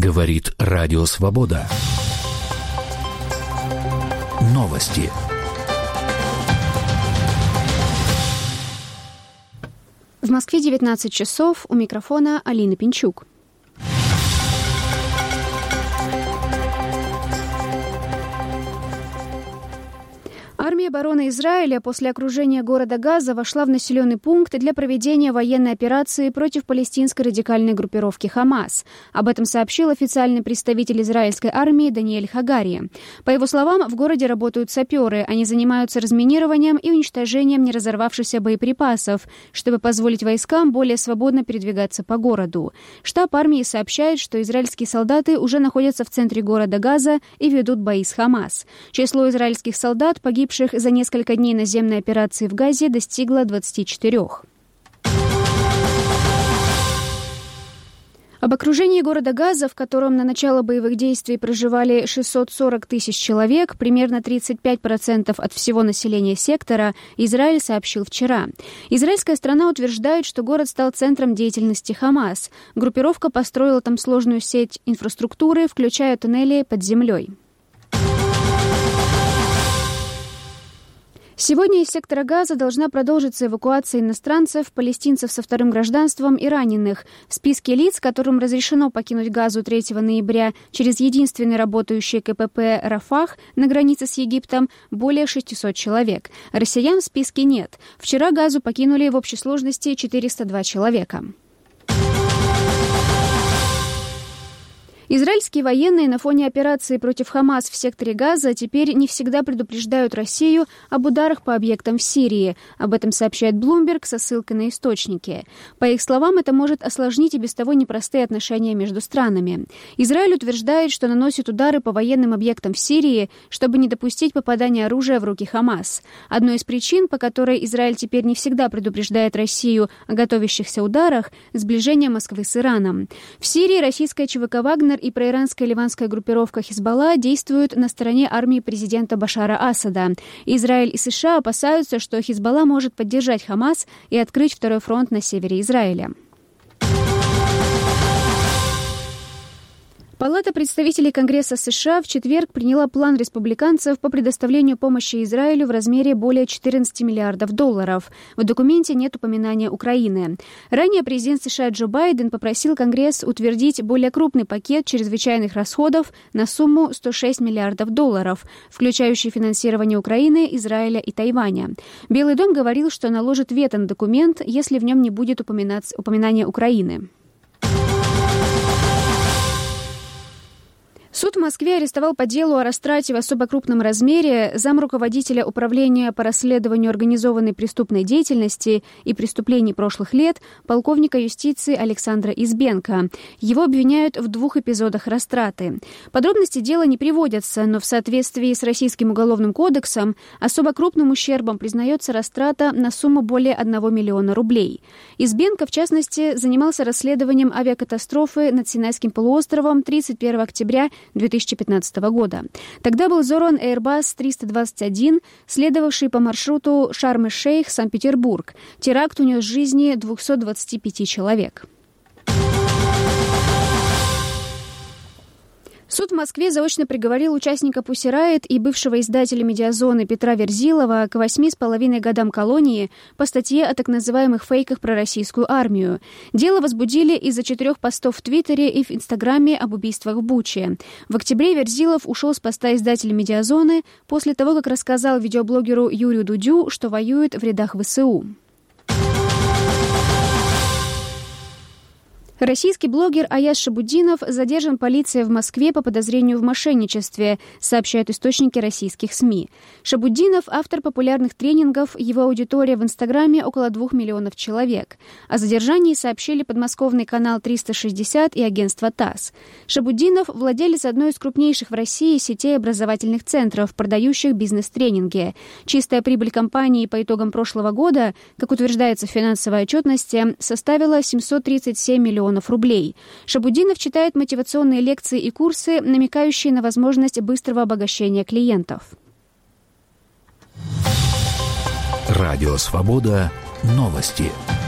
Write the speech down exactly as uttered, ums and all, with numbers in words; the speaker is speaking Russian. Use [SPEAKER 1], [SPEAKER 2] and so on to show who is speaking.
[SPEAKER 1] Говорит Радио Свобода. Новости.
[SPEAKER 2] В Москве девятнадцать часов. У микрофона Алина Пинчук. Армия обороны Израиля после окружения города Газа вошла в населенный пункт для проведения военной операции против палестинской радикальной группировки «Хамас». Об этом сообщил официальный представитель израильской армии Даниэль Хагари. По его словам, в городе работают саперы. Они занимаются разминированием и уничтожением неразорвавшихся боеприпасов, чтобы позволить войскам более свободно передвигаться по городу. Штаб армии сообщает, что израильские солдаты уже находятся в центре города Газа и ведут бои с «Хамас». Число израильских солдат, погибших за несколько дней наземной операции в Газе, достигло двадцати четырёх. Об окружении города Газа, в котором на начало боевых действий проживали шестьсот сорок тысяч человек, примерно тридцать пять процентов от всего населения сектора, Израиль сообщил вчера. Израильская страна утверждает, что город стал центром деятельности «Хамас». Группировка построила там сложную сеть инфраструктуры, включая туннели под землей. Сегодня из сектора Газа должна продолжиться эвакуация иностранцев, палестинцев со вторым гражданством и раненых. В списке лиц, которым разрешено покинуть Газу третьего ноября через единственный работающий КПП «Рафах» на границе с Египтом, более шестисот человек. Россиян в списке нет. Вчера Газу покинули в общей сложности четыреста два человека. Израильские военные на фоне операции против «Хамас» в секторе Газа теперь не всегда предупреждают Россию об ударах по объектам в Сирии. Об этом сообщает Bloomberg со ссылкой на источники. По их словам, это может осложнить и без того непростые отношения между странами. Израиль утверждает, что наносит удары по военным объектам в Сирии, чтобы не допустить попадания оружия в руки «Хамас». Одной из причин, по которой Израиль теперь не всегда предупреждает Россию о готовящихся ударах, сближение Москвы с Ираном. В Сирии российская ЧВК «Вагнер» и проиранская ливанская группировка «Хизбалла» действуют на стороне армии президента Башара Асада. Израиль и США опасаются, что «Хизбалла» может поддержать «Хамас» и открыть второй фронт на севере Израиля. Палата представителей Конгресса США в четверг приняла план республиканцев по предоставлению помощи Израилю в размере более четырнадцати миллиардов долларов. В документе нет упоминания Украины. Ранее президент США Джо Байден попросил Конгресс утвердить более крупный пакет чрезвычайных расходов на сумму сто шесть миллиардов долларов, включающий финансирование Украины, Израиля и Тайваня. Белый дом говорил, что наложит вето на документ, если в нем не будет упоминания Украины. Суд в Москве арестовал по делу о растрате в особо крупном размере замруководителя управления по расследованию организованной преступной деятельности и преступлений прошлых лет полковника юстиции Александра Избенко. Его обвиняют в двух эпизодах растраты. Подробности дела не приводятся, но в соответствии с Российским уголовным кодексом особо крупным ущербом признается растрата на сумму более одного миллиона рублей. Избенко, в частности, занимался расследованием авиакатастрофы над Синайским полуостровом тридцать первого октября две тысячи пятнадцатого года. Тогда был взорван Airbus триста двадцать один, следовавший по маршруту Шарм-эль-Шейх, Санкт-Петербург. Теракт унес жизни двухсот двадцати пяти человек. Суд в Москве заочно приговорил участника Pussy Riot и бывшего издателя «Медиазоны» Петра Верзилова к восьми с половиной годам колонии по статье о так называемых фейках про российскую армию. Дело возбудили из-за четырех постов в Твиттере и в Инстаграме об убийствах в Буче. В октябре Верзилов ушел с поста издателя «Медиазоны» после того, как рассказал видеоблогеру Юрию Дудю, что воюет в рядах ВСУ. Российский блогер Аяз Шабуддинов задержан полицией в Москве по подозрению в мошенничестве, сообщают источники российских СМИ. Шабуддинов – автор популярных тренингов, его аудитория в Инстаграме около двух миллионов человек. О задержании сообщили подмосковный канал триста шестьдесят и агентство ТАСС. Шабуддинов – владелец одной из крупнейших в России сетей образовательных центров, продающих бизнес-тренинги. Чистая прибыль компании по итогам прошлого года, как утверждается в финансовой отчетности, составила семьсот тридцать семь миллионов рублей. Шабуддинов читает мотивационные лекции и курсы, намекающие на возможность быстрого обогащения клиентов.
[SPEAKER 1] Радио Свобода. Новости.